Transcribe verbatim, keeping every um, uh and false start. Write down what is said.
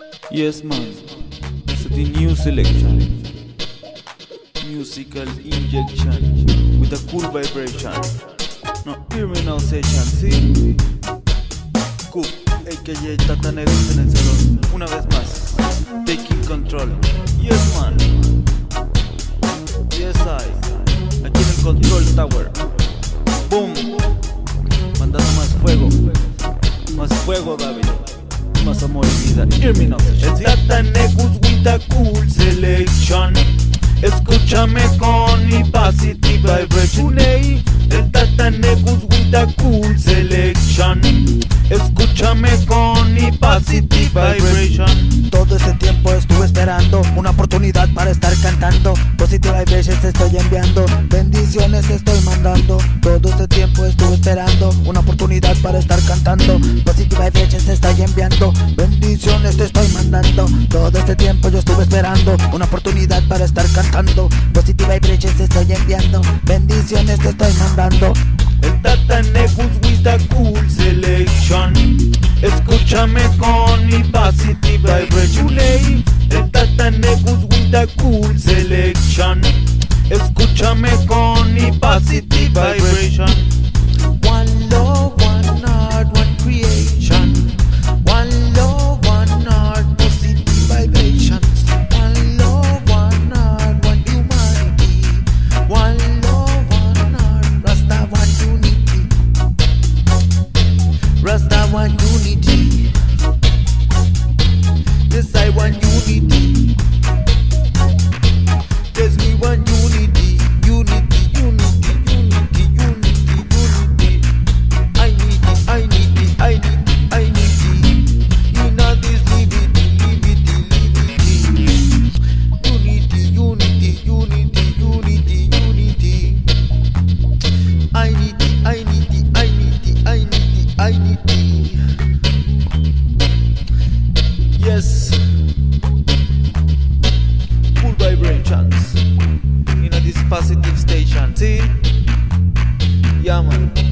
Yes man, it's the new selection, musical injection with a cool vibration. No, hear me now session, see? Cool, A K A Tata Negus en el salón. Una vez más, taking control. Yes man, yes I, aquí en el control tower. Boom, mandando más fuego, más fuego David, más amor y vida. Hear me now session, ¿sí? Tata Negus with a cool selection. Escúchame con mi positive vibration. El Tata Negus with a cool selection. Escúchame con mi positive vibration. Todo este tiempo estuve esperando una oportunidad para estar cantando. Positive vibrations te estoy enviando, bendiciones te estoy mandando. Todo este tiempo estuve esperando una oportunidad para estar cantando. Positive vibrations te estoy enviando, bendiciones te estoy mandando. Todo este tiempo yo estuve esperando una oportunidad para estar cantando. Positive vibrations te estoy enviando, bendiciones te estoy mandando. El Tata Negus with a cool selection. Escúchame con mi positive vibration. El Tata Negus with a cool selection. Escúchame con mi positive vibration. One love, one heart, one creation. One love, one heart, positive vibrations. One love, one heart, one humanity. One love, one heart, Rasta one unity. Rasta one unity. Yes, I want unity. Yes, we want unity. Unity, unity, unity, unity, unity. I need it, I need it, I need it, I need it. You know this liberty, liberty, liberty. Unity, unity, unity, unity, unity. I need it, I need it, I need it, I need it, I need it. yes. Cool vibrations in a this positive station, see? Yeah man.